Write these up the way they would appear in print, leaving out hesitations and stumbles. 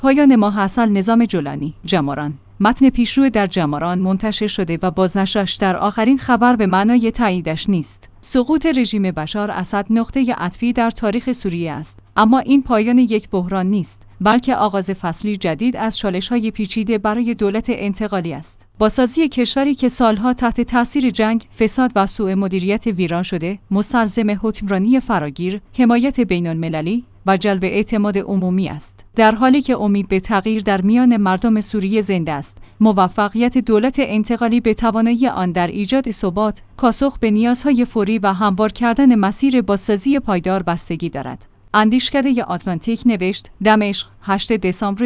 پایان ماه عسل نظام جولانی، جماران. متن پیشرو در جماران منتشر شده و بازنشرش در آخرین خبر به معنای تاییدش نیست. سقوط رژیم بشار اسد نقطه عطفی در تاریخ سوریه است، اما این پایان یک بحران نیست، بلکه آغاز فصلی جدید از چالش‌های پیچیده برای دولت انتقالی است. بازسازی کشوری که سالها تحت تاثیر جنگ، فساد و سوء مدیریت ویران شده، مستلزم حکمرانی فراگیر، حمایت بین‌المللی و جلب اعتماد عمومی است. در حالی که امید به تغییر در میان مردم سوریه زنده است، موفقیت دولت انتقالی به توانایی آن در ایجاد ثبات، پاسخ به نیازهای فوری و هموار کردن مسیر بازسازی پایدار بستگی دارد. اندیشکده آتلانتیک نوشت: دمشق، 8 دسامبر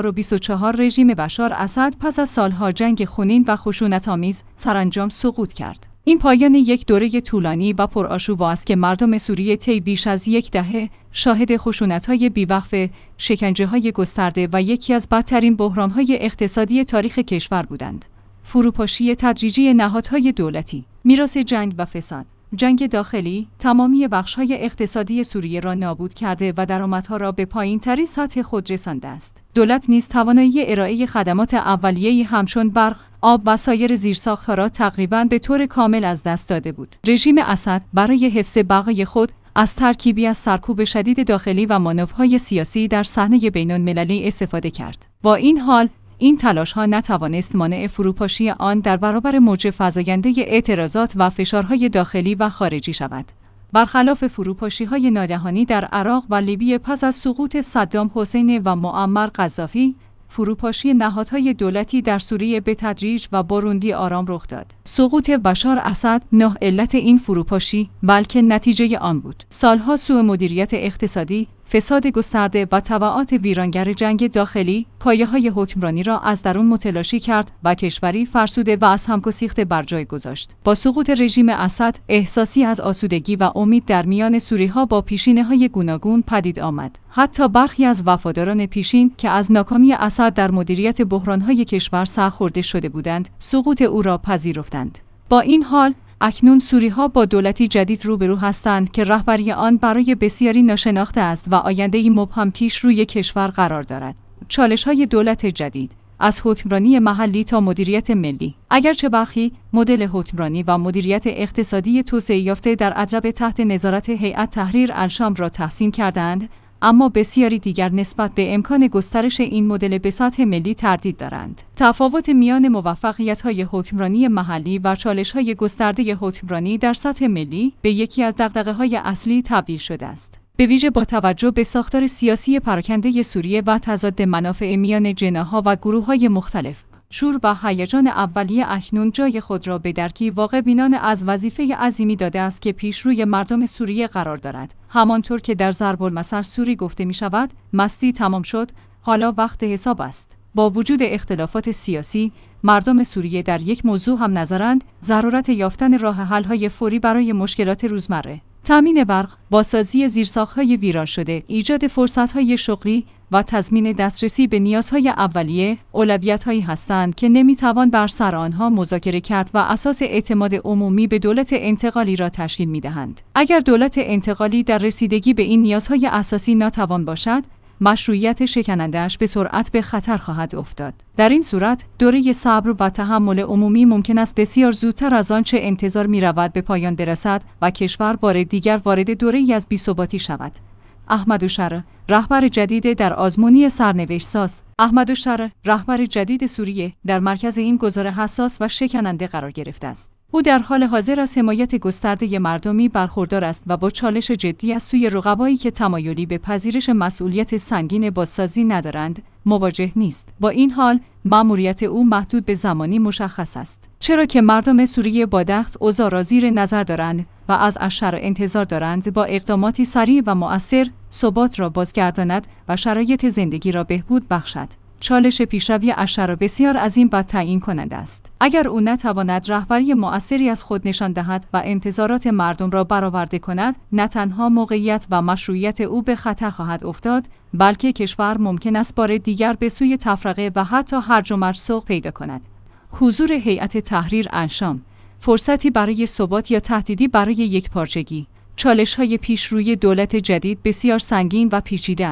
2024 رژیم بشار اسد پس از سالها جنگ خونین و خشونت‌آمیز سرانجام سقوط کرد. این پایان یک دوره طولانی و پرآشوب است که مردم سوریه طی بیش از یک دهه شاهد خشونت‌های بی‌وقفه، شکنجه‌های گسترده و یکی از بدترین بحران‌های اقتصادی تاریخ کشور بودند. فروپاشی تدریجی نهادهای دولتی، میراث جنگ و فساد. جنگ داخلی تمامی بخش‌های اقتصادی سوریه را نابود کرده و درآمدها را به پایین‌ترین سطح خود رسانده است. دولت نیز توانایی ارائه خدمات اولیه‌ای همچون برق، آب و سایر زیرساخت‌ها را تقریباً به طور کامل از دست داده بود. رژیم اسد برای حفظ بقای خود از ترکیبی از سرکوب شدید داخلی و مانورهای سیاسی در صحنه بین‌المللی استفاده کرد. با این حال، این تلاش‌ها نتوانست مانع فروپاشی آن در برابر موج فزاینده اعتراضات و فشارهای داخلی و خارجی شود. برخلاف فروپاشی‌های ناگهانی در عراق و لیبی پس از سقوط صدام حسین و معمر قذافی، فروپاشی نهادهای دولتی در سوریه به تدریج و باروندی آرام رخ داد. سقوط بشار اسد نه علت این فروپاشی، بلکه نتیجه آن بود. سالها سوء مدیریت اقتصادی، فساد گسترده و تبعات ویرانگر جنگ داخلی پایه‌های حکمرانی را از درون متلاشی کرد و کشوری فرسوده و از هم گسیخته بر جای گذاشت. با سقوط رژیم اسد، احساسی از آسودگی و امید در میان سوری‌ها با پیشینه‌های گوناگون پدید آمد. حتی برخی از وفاداران پیشین که از ناکامی اسد در مدیریت بحران‌های کشور سرخورده شده بودند، سقوط او را پذیرفتند. با این حال، اکنون سوری‌ها با دولتی جدید روبرو هستند که رهبری آن برای بسیاری ناشناخته است و آینده‌ای مبهم پیش روی کشور قرار دارد. چالش‌های دولت جدید، از حکمرانی محلی تا مدیریت ملی. اگرچه برخی مدل حکمرانی و مدیریت اقتصادی توسعه یافته در ادلب تحت نظارت هیئت تحریر الشام را تحسین کردند، اما بسیاری دیگر نسبت به امکان گسترش این مدل به سطح ملی تردید دارند. تفاوت میان موفقیت‌های حکمرانی محلی و چالش‌های گسترده حکمرانی در سطح ملی به یکی از دغدغه‌های اصلی تبدیل شده است. به ویژه با توجه به ساختار سیاسی پراکنده سوریه و تضاد منافع میان جناح‌ها و گروه‌های مختلف، شور و هیجان اولیه اکنون جای خود را به درکی واقع بینانه از وظیفه عظیمی داده است که پیش روی مردم سوریه قرار دارد. همانطور که در ضرب المثل سوری گفته می شود: مستی تمام شد، حالا وقت حساب است. با وجود اختلافات سیاسی، مردم سوریه در یک موضوع هم نظرند: ضرورت یافتن راه حل‌های فوری برای مشکلات روزمره. تامین برق، بازسازی زیرساخت‌های ویران شده، ایجاد فرصت‌های شغلی و تضمین دسترسی به نیازهای اولیه اولویت‌هایی هستند که نمی‌توان بر سر آنها مذاکره کرد و اساس اعتماد عمومی به دولت انتقالی را تشکیل می‌دهند. اگر دولت انتقالی در رسیدگی به این نیازهای اساسی ناتوان باشد، مشروعیت شکننده‌اش به سرعت به خطر خواهد افتاد. در این صورت، دوره صبر و تحمل عمومی ممکن است بسیار زودتر از آنچه انتظار می‌رود به پایان برسد و کشور بار دیگر وارد دوره‌ای از بی‌ثباتی شود. احمدالشر، رهبر جدید در آزمونی سرنوشت ساز. احمدالشر، رهبر جدید سوریه، در مرکز این گزار حساس و شکننده قرار گرفته است. او در حال حاضر از حمایت گسترده مردمی برخوردار است و با چالش جدی از سوی رقبایی که تمایلی به پذیرش مسئولیت سنگین بازسازی ندارند، مواجه نیست. با این حال، مأموریت او محدود به زمانی مشخص است، چرا که مردم سوریه با دخت اوضاع را زیر نظر دارند و از الشر انتظار دارند با اقداماتی سریع و مؤثر ثبات را بازگرداند و شرایط زندگی را بهبود بخشد. چالش پیشروی الشر بسیار عظیم و تعیین کننده است. اگر او نتواند رهبری مؤثری از خود نشان دهد و انتظارات مردم را برآورده کند، نه تنها موقعیت و مشروعیت او به خطر خواهد افتاد، بلکه کشور ممکن است بار دیگر به سوی تفرقه و حتی هرج و مرج سوق پیدا کند. حضور هیئت تحریر الشام، فرصتی برای ثبات یا تهدیدی برای یکپارچگی. چالش‌های پیش روی دولت جدید بسیار سنگین و پیچیده است.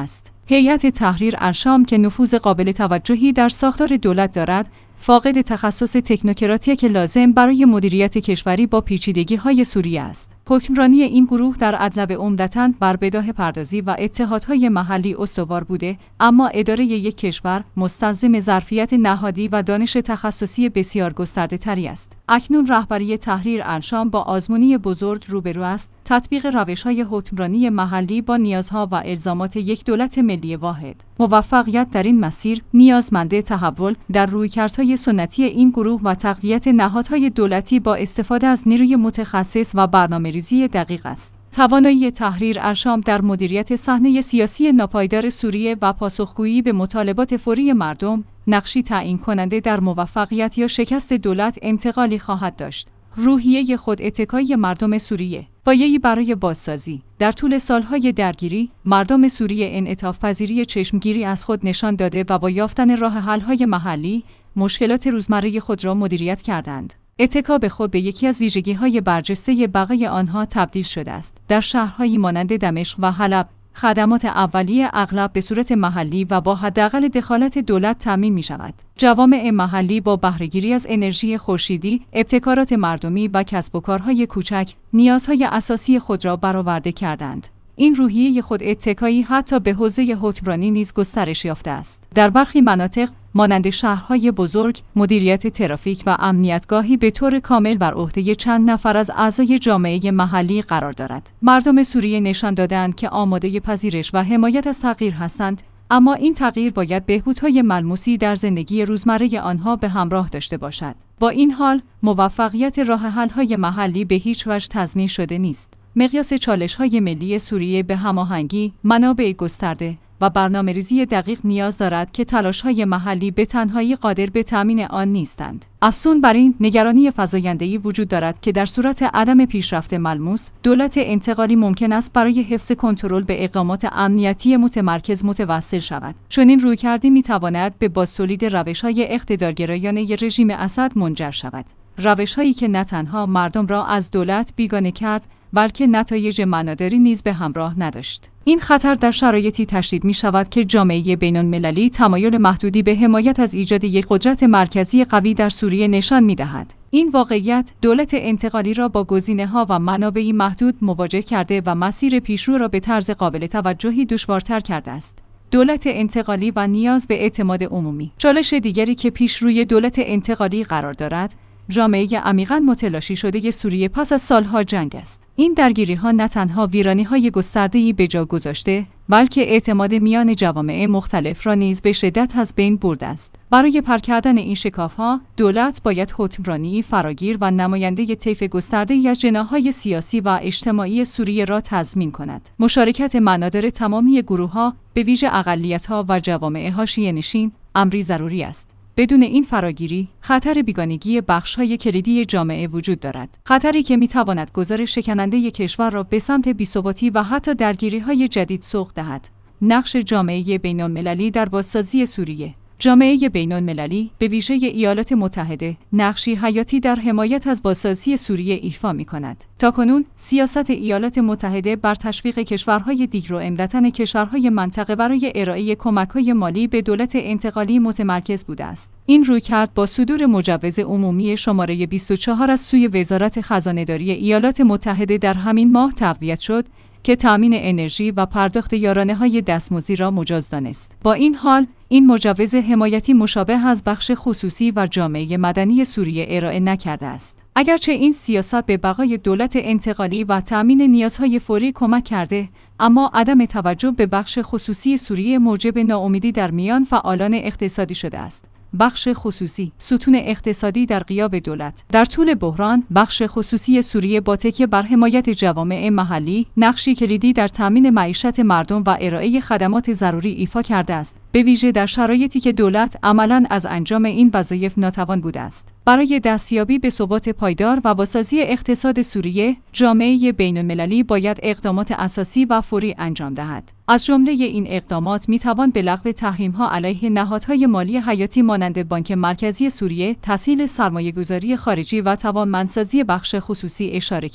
هیئت تحریر الشام که نفوذ قابل توجهی در ساختار دولت دارد، فاقد تخصص تکنوکراتی که لازم برای مدیریت کشوری با پیچیدگی‌های سوریه است. حکمرانی این گروه در ادلب عمدتاً بر بداهه پردازی و اتحادهای محلی استوار بوده، اما اداره یک کشور مستلزم ظرفیت نهادی و دانش تخصصی بسیار گسترده‌تری است. اکنون رهبری تحریر الشام با آزمونی بزرگ روبرو است: تطبیق روش‌های حکمرانی محلی با نیازها و الزامات یک دولت ملی واحد. موفقیت در این مسیر نیازمند تحول در رویکردهای سنتی این گروه و تقویت نهادهای دولتی با استفاده از نیروی متخصص و برنامه‌ریزی دقیق است. توانایی تحریر الشام در مدیریت صحنه سیاسی ناپایدار سوریه و پاسخگویی به مطالبات فوری مردم، نقشی تعیین کننده در موفقیت یا شکست دولت انتقالی خواهد داشت. روحیه خود اتکایی مردم سوریه، پایه‌ای برای بازسازی. در طول سالهای درگیری، مردم سوریه انعطاف پذیری چشمگیری از خود نشان داده و با یافتن راه حل‌های محلی، مشکلات روزمره خود را مدیریت کردند. اتکا به خود به یکی از ویژگی‌های برجسته بقای آنها تبدیل شده است. در شهرهایی مانند دمشق و حلب، خدمات اولیه اغلب به صورت محلی و با حداقل دخالت دولت تامین می‌شود. جوامع محلی با بهره‌گیری از انرژی خورشیدی، ابتکارات مردمی و کسب و کارهای کوچک، نیازهای اساسی خود را برآورده کردند. این روحیه خود اتکایی حتی به حوزه حکمرانی نیز گسترش یافته است. در برخی مناطق مانند شهرهای بزرگ، مدیریت ترافیک و امنیتگاهی به طور کامل بر عهده چند نفر از اعضای جامعه محلی قرار دارد. مردم سوریه نشان دادند که آماده پذیرش و حمایت از تغییر هستند، اما این تغییر باید بهبودهای ملموسی در زندگی روزمره آنها به همراه داشته باشد. با این حال، موفقیت راه حل‌های محلی به هیچ وجه تضمین شده نیست. مقیاس چالش‌های ملی سوریه به هماهنگی، منابع گسترده و برنامه‌ریزی دقیق نیاز دارد که تلاش‌های محلی به تنهایی قادر به تامین آن نیستند. افزون بر این، نگرانی فزاینده‌ای وجود دارد که در صورت عدم پیشرفت ملموس، دولت انتقالی ممکن است برای حفظ کنترل به اقدامات امنیتی متمرکز متوسل شود. چنین رویکردی می‌تواند به بازتولید روش‌های اقتدارگرایانه رژیم اسد منجر شود. روش‌هایی که نه تنها مردم را از دولت بیگانه کرد، بلکه نتایج معناداری نیز به همراه نداشت. این خطر در شرایطی تشدید می شود که جامعه بین‌المللی تمایل محدودی به حمایت از ایجاد یک قدرت مرکزی قوی در سوریه نشان می دهد. این واقعیت دولت انتقالی را با گزینه‌ها و منابعی محدود مواجه کرده و مسیر پیشرو را به طرز قابل توجهی دشوارتر کرده است. دولت انتقالی و نیاز به اعتماد عمومی. چالش دیگری که پیش روی دولت انتقالی قرار دارد، جامعه عمیقاً متلاشی شده سوریه پس از سالها جنگ است. این درگیری‌ها نه تنها ویرانی‌های گسترده‌ای به جا گذاشته، بلکه اعتماد میان جوامع مختلف را نیز به شدت از بین برده است. برای پر کردن این شکاف‌ها، دولت باید حکمرانی فراگیر و نماینده طیف گسترده‌ای از جناح‌های سیاسی و اجتماعی سوریه را تضمین کند. مشارکت معنادار تمامی گروه‌ها، به ویژه اقلیت‌ها و جوامع حاشیه‌نشین، امری ضروری است. بدون این فراگیری، خطر بیگانگی بخش‌های کلیدی جامعه وجود دارد. خطری که می‌تواند گذار شکننده کشور را به سمت بی‌ثباتی و حتی درگیری‌های جدید سوق دهد. نقش جامعه بین‌المللی در بازسازی سوریه. جامعه بین‌المللی به ویژه ایالات متحده نقشی حیاتی در حمایت از بازسازی سوریه ایفا می‌کند. تاکنون سیاست ایالات متحده بر تشویق کشورهای دیگر و عمدتاً کشورهای منطقه برای ارائه کمک‌های مالی به دولت انتقالی متمرکز بوده است. این رویکرد با صدور مجوز عمومی شماره 24 از سوی وزارت خزانه‌داری ایالات متحده در همین ماه تقویت شد که تامین انرژی و پرداخت یارانه‌های دستمزدی را مجاز دانست. با این حال، این مجوز حمایتی مشابه از بخش خصوصی و جامعه مدنی سوریه ارائه نکرده است. اگرچه این سیاست به بقای دولت انتقالی و تامین نیازهای فوری کمک کرده، اما عدم توجه به بخش خصوصی سوریه موجب ناامیدی در میان فعالان اقتصادی شده است. بخش خصوصی، ستون اقتصادی در غیاب دولت. در طول بحران، بخش خصوصی سوریه با تکیه بر حمایت جوامع محلی، نقشی کلیدی در تامین معیشت مردم و ارائه خدمات ضروری ایفا کرده است، به ویژه در شرایطی که دولت عملاً از انجام این وظایف ناتوان بوده است. برای دستیابی به ثبات پایدار و بازسازی اقتصاد سوریه، جامعه بین‌المللی باید اقدامات اساسی و فوری انجام دهد. از جمله این اقدامات می‌توان به لغو تحریم‌ها علیه نهادهای مالی حیاتی مانند بانک مرکزی سوریه، تسهیل سرمایه‌گذاری خارجی و توانمندسازی بخش خصوصی اشاره کرد.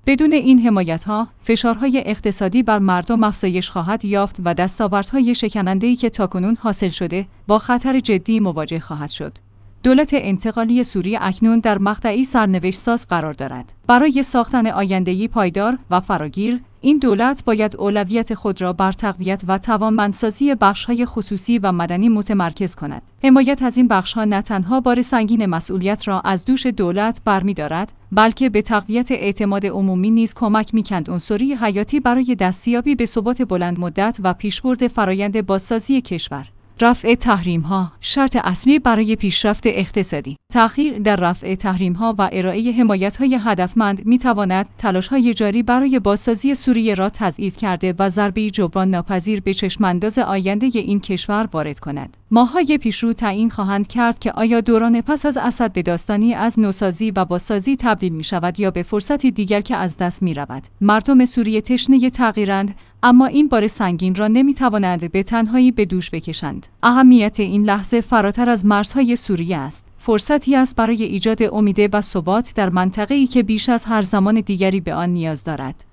بدون این حمایت‌ها، فشارهای اقتصادی بر مردم افزایش خواهد یافت و دستاوردهای شکننده‌ای که تاکنون حاصل شده، با خطر جدی مواجه خواهد شد. دولت انتقالی سوریه اکنون در مقطعی سرنوشت‌ساز قرار دارد. برای ساختن آینده‌ای پایدار و فراگیر، این دولت باید اولویت خود را بر تقویت و توانمندسازی بخش‌های خصوصی و مدنی متمرکز کند. حمایت از این بخش‌ها نه تنها بار سنگین مسئولیت را از دوش دولت برمی‌دارد، بلکه به تقویت اعتماد عمومی نیز کمک می‌کند عنصری حیاتی برای دستیابی به ثبات بلند مدت و پیشبرد فرایند بازسازی کشور. رفع تحریم‌ها، شرط اصلی برای پیشرفت اقتصادی. تأخیر در رفع تحریم‌ها و ارائه حمایت‌های هدفمند می‌تواند تلاش‌های جاری برای بازسازی سوریه را تضعیف کرده و ضربه‌ای جبران ناپذیر به چشم‌انداز آینده این کشور وارد کند. ماه‌های پیشرو تعیین خواهند کرد که آیا دوران پس از اسد به داستانی از نوسازی و بازسازی تبدیل می‌شود یا به فرصتی دیگر که از دست می‌رود. مردم سوریه تشنه تغییرند، اما این بار سنگین را نمی‌توانند به تنهایی به دوش بکشند. اهمیت این لحظه فراتر از مرزهای سوریه است. فرصتی است برای ایجاد امید و ثبات در منطقه‌ای که بیش از هر زمان دیگری به آن نیاز دارد.